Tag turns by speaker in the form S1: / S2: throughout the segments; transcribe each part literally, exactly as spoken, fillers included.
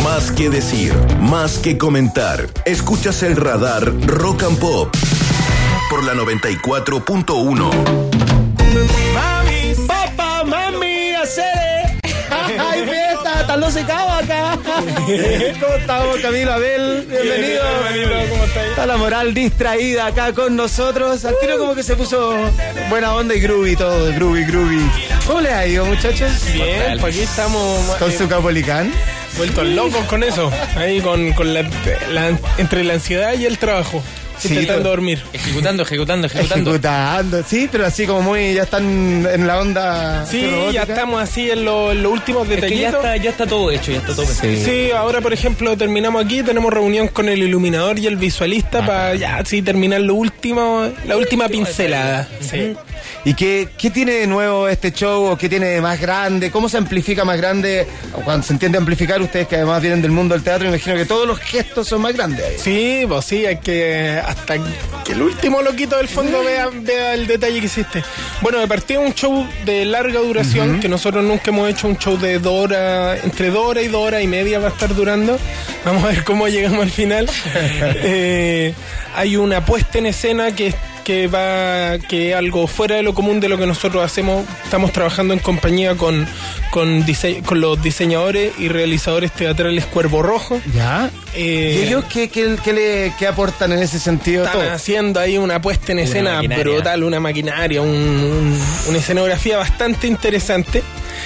S1: Más que decir, más que comentar. Escuchas el radar Rock and Pop por la noventa y cuatro punto uno.
S2: Mami, papá, mami, hacer. ¡Ay, fiesta! ¡Están los secados acá! ¿Cómo estamos, Camilo Abel? Bienvenido.
S3: Bienvenido, ¿cómo estás?
S2: Está la moral distraída acá con nosotros. Al tiro como que se puso buena onda y groovy todo, groovy, groovy. ¿Cómo les ha ido, muchachos?
S3: Bien, pues aquí estamos
S2: ¿Con
S3: eh,
S2: su capolicán?
S3: vueltos locos con eso. Ahí con, con la, la- entre la ansiedad y el trabajo.
S2: Sí,
S3: intentando
S2: pero-
S3: dormir.
S4: Ejecutando, ejecutando, ejecutando.
S2: Ejecutando, sí, pero así como muy, ya están en la onda.
S3: Sí,
S2: robótica.
S3: ya estamos así en, lo- en los últimos
S4: Es que ya
S3: detallitos.
S4: está, ya está todo hecho, ya está todo pensado.
S2: Sí.
S3: Sí, ahora por ejemplo terminamos aquí, tenemos reunión con el iluminador y el visualista para ya sí terminar lo último, la última pincelada. Sí.
S2: ¿Y qué, qué tiene de nuevo este show? ¿O qué tiene de más grande? ¿Cómo se amplifica más grande? O cuando se entiende amplificar, ustedes que además vienen del mundo del teatro, me imagino que todos los gestos son más grandes ahí.
S3: Sí, pues sí, hay que hasta que el último loquito del fondo vea, vea el detalle que hiciste. Bueno, de partida un show de larga duración, uh-huh. que nosotros nunca hemos hecho un show de dos horas, entre dos horas y dos horas y media va a estar durando. Vamos a ver cómo llegamos al final. eh, hay una puesta en escena que que va que algo fuera de lo común de lo que nosotros hacemos. Estamos trabajando en compañía con con, dise- con los diseñadores y realizadores teatrales Cuervo Rojo.
S2: ¿Ya?
S3: Eh,
S2: ¿Y ellos qué, qué, qué, le, qué aportan en ese sentido?
S3: Están
S2: todo?
S3: haciendo ahí una puesta en escena
S4: maquinaria.
S3: brutal, una maquinaria, un, un- una escenografía bastante interesante.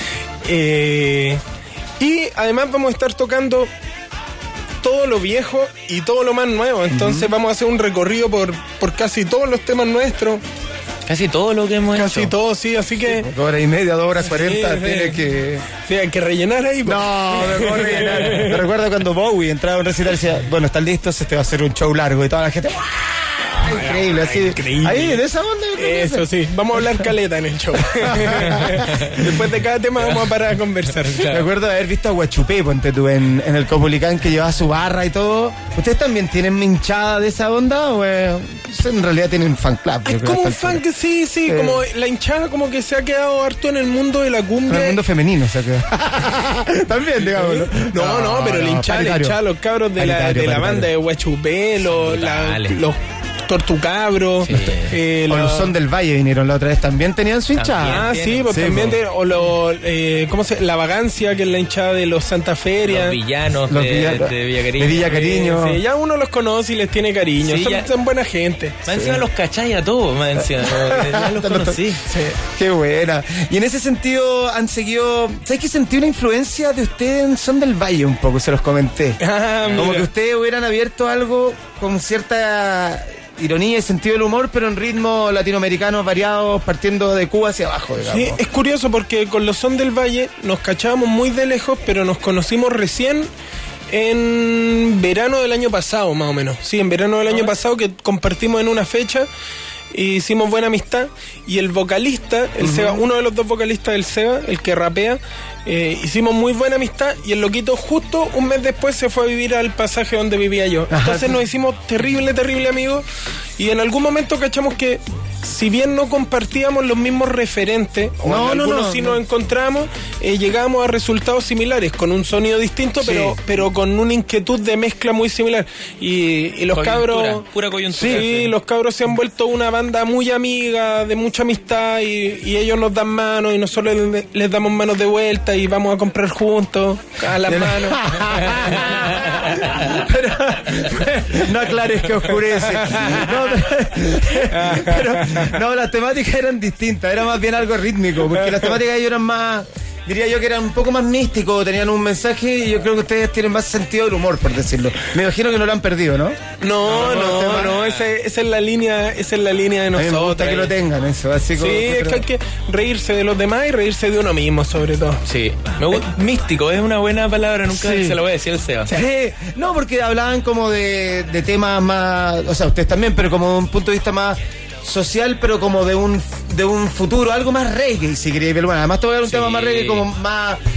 S3: Eh, y además vamos a estar tocando todo lo viejo y todo lo más nuevo. Entonces uh-huh. vamos a hacer un recorrido por, por casi todos los temas nuestros.
S4: Casi todo lo que hemos
S3: Casi
S4: hecho.
S3: todo, sí, así que...
S2: Dos horas y media, dos horas cuarenta,
S3: sí.
S2: tiene que...
S3: Sí, hay que rellenar ahí. pues.
S2: No, mejor rellenar. Me recuerdo cuando Bowie entraba a un recital y decía, bueno, están listos, este va a ser un show largo. Y toda la gente... Increíble, así.
S3: Increíble.
S2: Ahí, de esa onda.
S3: Eso sí, vamos a hablar caleta en el show. Después de cada tema vamos a parar a conversar.
S2: Me acuerdo de haber visto a Guachupé, ponte tú, en, en el Copulicán, que llevaba su barra y todo. ¿Ustedes también tienen hinchada de esa onda? ¿O eh, en realidad tienen fan club?
S3: Es como un fan que sí, sí,
S2: Eh.
S3: como la hinchada como que se ha quedado harto en el mundo de la
S2: En
S3: cumbia.
S2: el mundo femenino, o sea que... También, digámoslo.
S3: No, no, pero la hinchada, la hinchada, los cabros de la,
S2: Paritario,
S3: de la
S2: paritario.
S3: banda de Guachupé, los, la-
S4: brutales.
S3: los Tortucabros,
S4: Sí.
S3: eh,
S2: O
S3: la-
S2: los Son del Valle vinieron la otra vez, también tenían su hinchada.
S3: Ah,
S4: También
S3: sí,
S4: tienen.
S3: pues
S2: Sí,
S3: también,
S2: po.
S3: de- o los, eh, ¿cómo se La Vagancia, que es la hinchada de los Santa Feria.
S4: Los villanos
S2: Los
S4: de,
S2: villa-
S4: de Villa Cariño.
S2: de Villa Cariño.
S3: Sí, ya uno los conoce y les tiene cariño,
S4: Sí,
S3: son,
S4: ya-
S3: son buena gente.
S4: Más encima los cacháis a todos, más encima. ¿no? Ya los conocí.
S3: Sí.
S2: Qué buena. Y en ese sentido han seguido... ¿Sabes que sentí una influencia de ustedes en Son del Valle un poco? Se los comenté.
S3: Ah,
S2: Como
S3: mira.
S2: que ustedes hubieran abierto algo con cierta ironía y sentido del humor, pero en ritmos latinoamericanos variados, partiendo de Cuba hacia abajo, digamos.
S3: Sí, es curioso porque con los Son del Valle nos cachábamos muy de lejos, pero nos conocimos recién en verano del año pasado, más o menos. Sí, en verano del año pasado que compartimos en una fecha. E hicimos buena amistad y el vocalista, el Seba, uno de los dos vocalistas del Seba, el que rapea, eh, hicimos muy buena amistad y el loquito justo un mes después se fue a vivir al pasaje donde vivía yo.
S2: Ajá,
S3: Entonces
S2: sí.
S3: nos hicimos terrible, terrible amigos y en algún momento cachamos que si bien no compartíamos los mismos referentes, o
S2: No,
S3: en
S2: no,
S3: algunos
S2: no,
S3: sí
S2: no.
S3: nos encontramos, eh, llegábamos a resultados similares, con un sonido distinto,
S2: Sí.
S3: pero, pero con una inquietud de mezcla muy similar. Y, y los
S4: Coyuntura,
S3: cabros...
S4: pura coyuntura.
S3: Sí, los cabros se han vuelto una banda muy amiga, de mucha amistad, y, y ellos nos dan manos y nosotros les, les damos manos de vuelta y vamos a comprar juntos a las manos.
S2: Pero, no aclares que oscurece. No, pero, no, las temáticas eran distintas, era más bien algo rítmico, porque las temáticas de ellos eran más, diría yo que eran un poco más místicos, tenían un mensaje y yo creo que ustedes tienen más sentido del humor, por decirlo. Me imagino que no lo han perdido, ¿no?
S3: No, no, no, esa, esa es la línea, esa es la línea de
S2: A mí me
S3: nosotros.
S2: gusta que lo tengan, eso, así como...
S3: Sí, es que hay que reírse de los demás y reírse de uno mismo, sobre todo.
S4: Sí, me gusta. Místico, es una buena palabra, nunca
S2: Sí.
S4: se la voy a decir al Seba.
S2: Sí, no, porque hablaban como de, de temas más, o sea, ustedes también, pero como de un punto de vista más social, pero como de un de un futuro, algo más reggae, si queréis ver. Bueno, además te voy a dar un
S4: Sí.
S2: tema más reggae, como más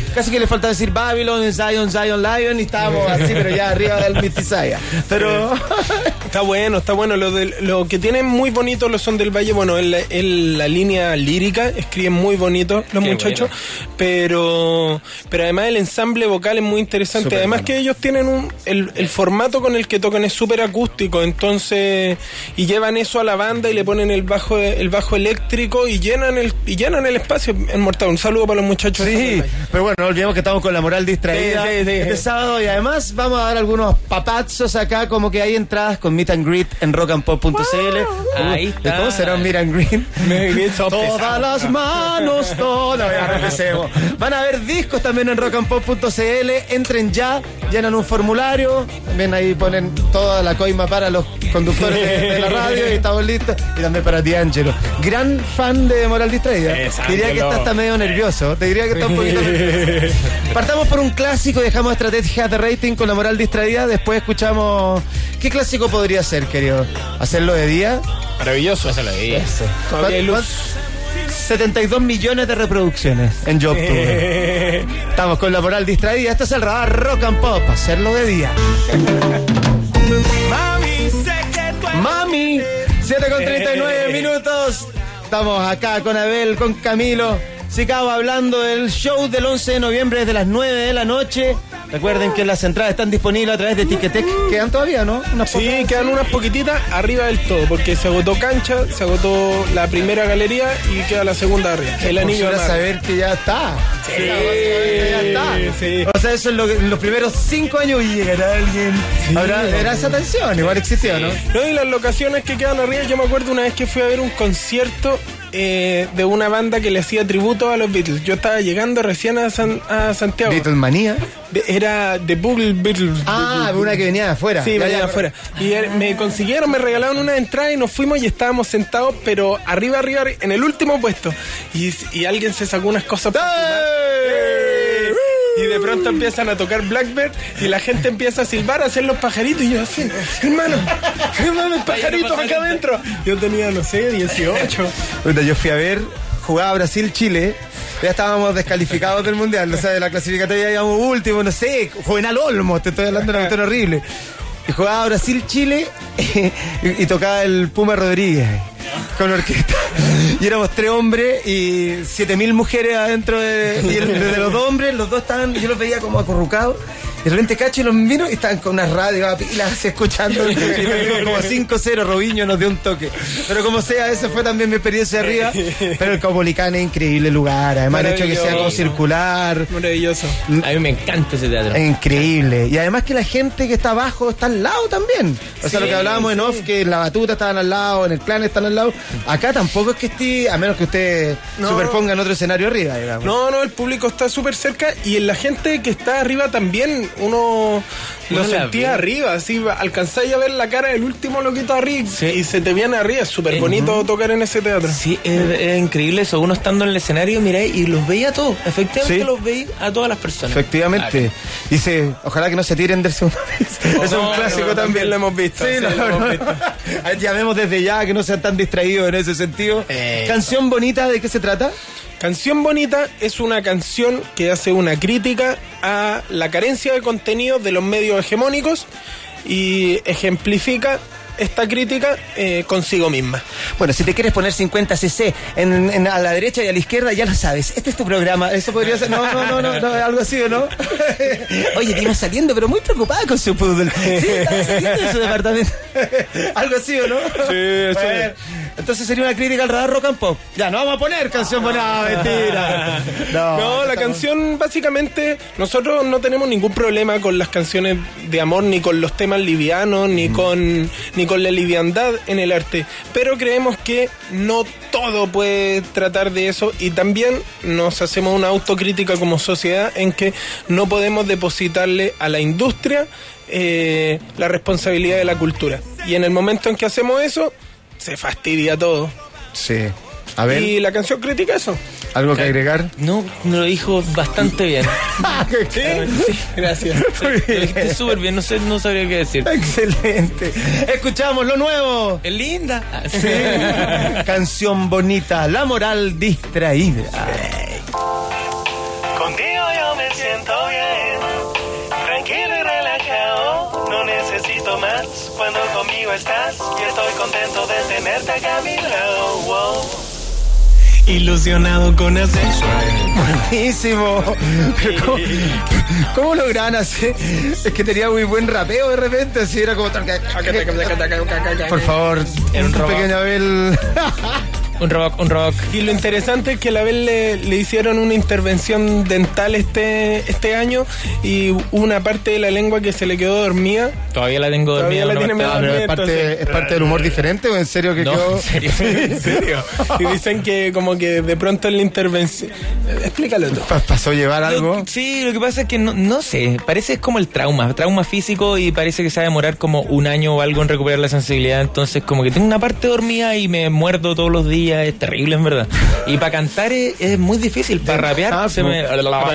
S2: casi que le falta decir Babylon, Zion, Zion, Lion, y estábamos así, pero ya arriba del Mistisaya. Pero
S3: está bueno, está bueno. Lo, de, lo que tienen muy bonito los Son del Valle, bueno, en la, en la línea lírica, escriben muy bonito los Qué muchachos, bueno. pero pero además el ensamble vocal es muy interesante. Super además bueno. que ellos tienen un el, el formato con el que tocan es súper acústico, entonces, y llevan eso a la banda y le ponen el bajo el bajo eléctrico y llenan el y llenan el espacio en Mortal. Un saludo para los muchachos.
S2: Sí, pero bueno, no olvidemos que estamos con la moral distraída sí, sí, sí, este sí. sábado, y además vamos a dar algunos papazos acá, como que hay entradas con meet and greet en rock and pop punto c l.
S4: Wow. Ahí está.
S2: ¿Cómo será un meet and greet? Todas las manos, todas. Ya empecemos. Van a haber discos también en rock and pop punto c l. Entren ya, llenan un formulario, también ahí ponen toda la coima para los conductores de, de la radio y estamos listos. Y también para ti, Ángelo, gran fan de Moral Distraída.
S3: Exacto.
S2: Diría que está hasta medio nervioso. Te diría que está un poquito nervioso. Partamos por un clásico y dejamos estrategias de rating con la Moral Distraída. Después escuchamos. ¿Qué clásico podría ser, querido? ¿Hacerlo de día?
S3: Maravilloso hacerlo de día.
S2: Todavía hay luz. setenta y dos millones de reproducciones en YouTube. Estamos con la Moral Distraída. Esto es el radar Rock and Pop. Hacerlo de día. Mami, sé que tú eres Mami, siete con treinta y nueve minutos. Estamos acá con Abel, con Camilo Sicabo, hablando del show del once de noviembre desde las nueve de la noche. Recuerden que las entradas están disponibles a través de Ticketek. ¿Quedan todavía, no?
S3: Unas sí, pocas, quedan unas poquititas arriba del todo, porque se agotó cancha, se agotó la primera galería y queda la segunda arriba. El anillo
S2: para saber que ya está.
S3: Sí, que ya está. Sí.
S2: O sea, eso en, lo, en los primeros cinco años y llegará alguien. Sí, Habrá, era esa tensión, igual existió, sí. ¿no?
S3: No, y las locaciones que quedan arriba, yo me acuerdo una vez que fui a ver un concierto Eh, de una banda que le hacía tributo a los Beatles. Yo estaba llegando recién a, San, a Santiago.
S2: ¿Beatlemanía?
S3: Era The Boogle Beatles.
S2: Ah, una que venía de afuera.
S3: Sí, venía de afuera. Y me consiguieron, me regalaron una entrada y nos fuimos y estábamos sentados, pero arriba, arriba, en el último puesto. Y, y alguien se sacó unas cosas para ¡Eh! Y de pronto empiezan a tocar Blackbird y la gente empieza a silbar, a hacer los pajaritos. Y yo así, hermano, hermano, pajaritos acá adentro. Yo tenía, no sé, dieciocho.
S2: Yo fui a ver, jugaba Brasil-Chile. Ya estábamos descalificados del mundial. O sea, de la clasificatoria íbamos último, no sé, Juvenal Olmos, te estoy hablando de una cuestión horrible. Y jugaba Brasil-Chile y, y tocaba el Puma Rodríguez con orquesta. Y éramos tres hombres y siete mil mujeres adentro de, y el, de los dos hombres, los dos estaban, yo los veía como acurrucados. Y de repente cacho y los vino y estaban con unas radios a pilas así escuchando. Y como cinco cero, Robinho nos dio un toque. Pero como sea, esa fue también mi experiencia arriba. Pero el Caupolicán es increíble lugar. Además el hecho de que sea como circular.
S3: Maravilloso.
S4: A mí me encanta ese teatro.
S2: Es increíble. Y además que la gente que está abajo está al lado también. O sea, sí, lo que hablábamos sí. en off, que en la Batuta estaban al lado, en el Clan están al lado. Acá tampoco es que esté, a menos que usted no. superponga en otro escenario arriba, digamos.
S3: No, no, el público está súper cerca y en la gente que está arriba también uno lo sentía arriba, así alcanzáis a ver la cara del último loquito arriba sí. y se te viene arriba, es súper bonito uh-huh. tocar en ese teatro.
S4: Sí, es, es increíble eso, uno estando en el escenario, miráis y los veía a todos, efectivamente sí. los veis a todas las personas.
S2: Efectivamente. Claro. Dice, ojalá que no se tiren del segundo piso. Oh, eso es un clásico no, también.
S3: también. Lo hemos visto.
S2: Sí,
S3: sí,
S2: no,
S3: lo hemos
S2: no,
S3: visto.
S2: No. Llamemos desde ya que no sean tan distraídos en ese sentido. Eh. Canción bonita, ¿de qué se trata?
S3: Canción Bonita es una canción que hace una crítica a la carencia de contenido de los medios hegemónicos y ejemplifica esta crítica eh, consigo misma.
S2: Bueno, si te quieres poner cincuenta cc en, en, a la derecha y a la izquierda, ya lo sabes. Este es tu programa. Eso podría ser. No, no, no, no, no algo así, ¿o no? Oye, vimos saliendo, pero muy preocupada con su poodle. Sí, estaba saliendo de su departamento. Algo así, ¿o no?
S3: Sí, sí. Bueno,
S2: entonces sería una crítica al radar Rock and Pop. Ya, no vamos a poner canción buena, mentira.
S3: No, no la canción, básicamente, nosotros no tenemos ningún problema con las canciones de amor, ni con los temas livianos, ni mm. con ni con la liviandad en el arte. Pero creemos que no todo puede tratar de eso y también nos hacemos una autocrítica como sociedad en que no podemos depositarle a la industria eh, la responsabilidad de la cultura. Y en el momento en que hacemos eso, se fastidia todo.
S2: Sí. A ver.
S3: Y la canción critica eso.
S2: ¿Algo que agregar?
S4: No, me lo dijo bastante bien.
S3: ¿Sí? Sí, gracias.
S4: Lo dijiste súper bien, no sé, no sabría qué decir.
S2: Excelente. Escuchamos lo nuevo.
S4: Es linda.
S2: Sí. Canción bonita, La Moral Distraída.
S5: Contigo yo me más cuando conmigo estás y estoy contento de tenerte acá a mi lado. Wow.
S3: Ilusionado con asexual.
S2: Buenísimo. Pero ¿cómo, ¿Cómo lograban hacer? Es que tenía muy buen rapeo de repente, así era como... Por favor,
S4: En un
S2: un
S4: robot.
S2: pequeño Abel...
S4: Un rock, un rock.
S3: Y lo interesante es que a la vez le, le hicieron una intervención dental este, este año y una parte de la lengua que se le quedó dormida.
S4: Todavía la tengo
S3: Todavía
S4: dormida.
S3: la
S4: no
S3: tiene
S4: me-
S3: medio
S2: Ah, pero es
S3: dormida,
S2: parte,
S3: entonces-
S2: ¿es parte del humor diferente o en serio que
S4: No,
S2: quedó...?
S4: en serio.
S3: ¿En serio? Y dicen que como que de pronto en la intervención... Explícalo tú.
S2: Pa- ¿Pasó a llevar
S4: Lo
S2: algo?
S4: que- sí, lo que pasa es que no, no sé, parece es como el trauma, trauma físico y parece que se va a demorar como un año o algo en recuperar la sensibilidad, entonces como que tengo una parte dormida y me muerdo todos los días, es terrible en verdad. Y para cantar es, es muy difícil, para rapear
S2: Ah,
S4: se,
S2: pues.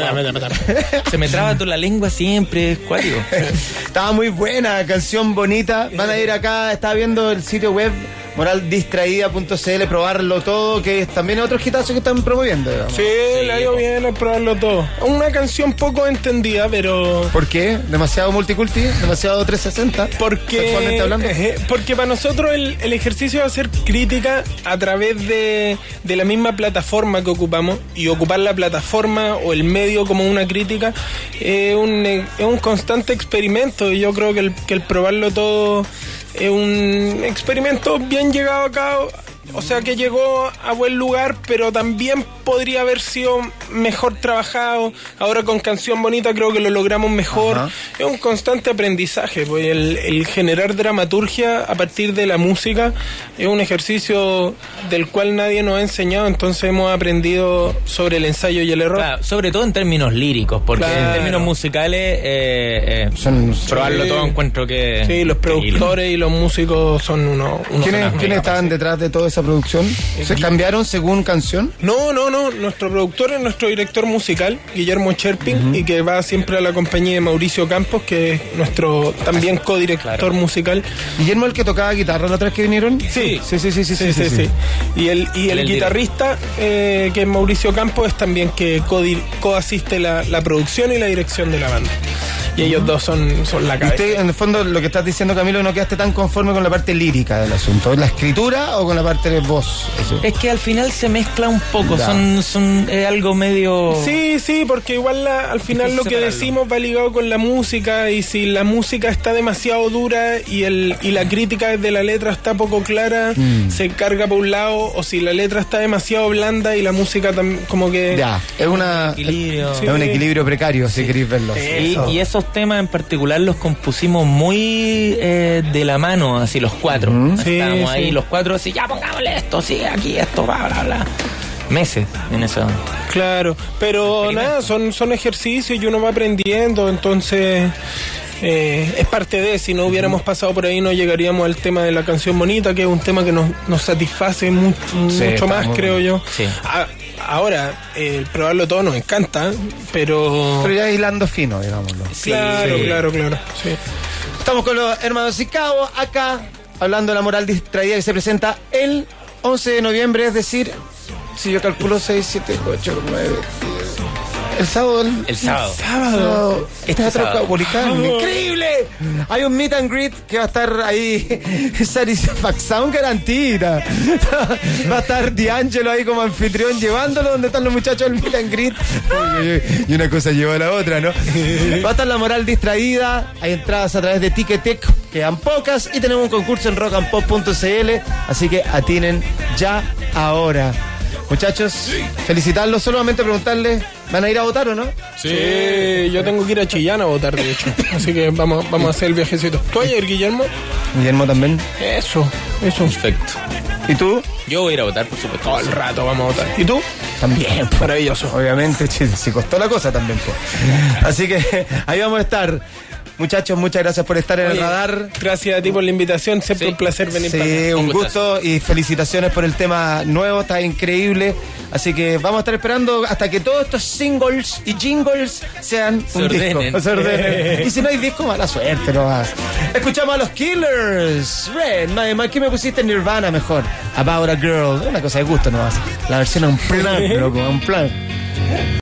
S4: me, se me traba toda la lengua siempre, es cuático.
S2: Estaba muy buena, canción bonita. Van a ir acá, estaba viendo el sitio web moral distraída punto c l, probarlo todo, que es también otro hitazo que están promoviendo, digamos.
S3: Sí, le ha ido bien a probarlo todo. Una canción poco entendida, pero...
S2: ¿Por qué? ¿Demasiado multiculti? ¿Demasiado trescientos sesenta?
S3: Porque,
S2: Sexualmente hablando.
S3: eh, porque para nosotros el, el ejercicio de hacer crítica a través de, de la misma plataforma que ocupamos y ocupar la plataforma o el medio como una crítica es un, es un constante experimento y yo creo que el, que el probarlo todo es un experimento bien llevado a cabo. O sea que llegó a buen lugar, pero también podría haber sido mejor trabajado. Ahora con Canción Bonita creo que lo logramos mejor.
S2: Ajá.
S3: Es un constante aprendizaje, pues el, el generar dramaturgia a partir de la música es un ejercicio del cual nadie nos ha enseñado, entonces hemos aprendido sobre el ensayo y el error.
S4: Claro, sobre todo en términos líricos, porque
S3: Claro.
S4: en términos musicales eh, eh,
S2: Son-
S4: probarlo
S3: sí.
S4: todo encuentro que...
S3: Sí, los
S4: increíble.
S3: productores y los músicos son unos... unos
S2: ¿Quiénes,
S3: grandes.
S2: ¿quiénes estaban detrás de toda esa producción? ¿Se cambiaron según canción?
S3: No, no, no. Nuestro productor es nuestro director musical, Guillermo Cherpin, y que va siempre a la compañía de Mauricio Campos, que es nuestro también codirector
S4: Claro.
S3: musical.
S2: ¿Guillermo el que tocaba guitarra la otra vez que vinieron?
S3: Sí.
S2: Sí, sí, sí, sí.
S3: Sí, sí, sí. Y el, y el
S4: El
S3: guitarrista, eh, que es Mauricio Campos, es también que codi- coasiste la, la producción y la dirección de la banda. Y ellos dos son, son la
S2: Y
S3: cabeza.
S2: usted, en el fondo, lo que estás diciendo, Camilo, no quedaste tan conforme con la parte lírica del asunto. ¿La escritura o con la parte de voz? Eso.
S4: Es que al final se mezcla un poco,
S2: Ya.
S4: son, son es algo medio...
S3: Sí, sí, porque igual la- al final
S4: Difícil
S3: lo que
S4: separarlo.
S3: decimos va ligado con la música y si la música está demasiado dura y el y la crítica de la letra está poco clara,
S2: Mm.
S3: se carga por un lado, o si la letra está demasiado blanda y la música tam- como que...
S2: Ya, es una
S4: Equilibrio.
S2: es un equilibrio precario, si queréis verlo.
S4: Y,
S3: Eso.
S4: y esos temas en particular los compusimos muy eh, de la mano, así los cuatro.
S2: Mm.
S3: Sí,
S4: Estábamos
S3: sí.
S4: ahí los cuatro, así, ya pongámosle esto, sí, aquí esto, bla, bla, bla. Meses en eso.
S3: Claro, pero
S4: Experimento.
S3: nada, son, son ejercicios y uno va aprendiendo, entonces... eh, es parte de, si no hubiéramos pasado por ahí no llegaríamos al tema de la canción bonita, que es un tema que nos, nos satisface mu-
S2: Sí,
S3: mucho
S2: está
S3: más,
S2: muy
S3: creo yo.
S4: Sí.
S3: A- ahora, eh, probarlo todo nos encanta, pero...
S2: Pero ya hilando fino, digámoslo.
S3: claro,
S4: Sí.
S3: claro, claro. Sí.
S2: Estamos con los hermanos Sicabo acá, hablando de la moral distraída que se presenta el once de noviembre, es decir, si yo calculo seis, siete, ocho, nueve, diez. El sábado. El,
S4: El sábado.
S2: sábado.
S4: Este
S2: Teatro
S4: sábado.
S2: Caupolicán. ¡Increíble! Hay un meet and greet que va a estar ahí. Satisfacción garantida. Va a estar D'Angelo ahí como anfitrión llevándolo donde están los muchachos del meet and greet. Uy, uy, uy. Y una cosa lleva a la otra, ¿no? Va a estar la moral distraída. Hay entradas a través de Ticketek. Quedan pocas. Y tenemos un concurso en rock and pop punto c l. Así que atinen ya ahora. Muchachos, felicitarlos, solamente preguntarles, ¿van a ir a votar o no?
S3: Sí, yo tengo que ir a Chillán a votar, de hecho. Así que vamos, vamos a hacer el viajecito. ¿Tú vas a ir, Guillermo?
S2: Guillermo también.
S3: Eso, eso.
S4: Perfecto.
S2: ¿Y tú?
S4: Yo voy a ir a votar, por supuesto.
S3: Todo el rato vamos a votar. ¿Y tú?
S2: También. pues.
S3: Maravilloso.
S2: Obviamente, che, si costó la cosa también. pues. Así que ahí vamos a estar. Muchachos, muchas gracias por estar en el
S3: Oye,
S2: radar.
S3: Gracias a ti por la invitación, siempre
S4: Sí.
S3: un placer venir para acá.
S2: Sí, un
S4: Un
S2: gusto y felicitaciones por el tema nuevo, está increíble. Así que vamos a estar esperando hasta que todos estos singles y jingles sean
S4: Se
S2: un
S4: ordenen.
S2: disco. Se ordenen. Y si no hay disco, mala suerte nomás. Escuchamos a los Killers. Red, madre mía, ¿qué me pusiste? Nirvana mejor. About a Girl. Una cosa de gusto nomás. La versión en plan, loco, en plan.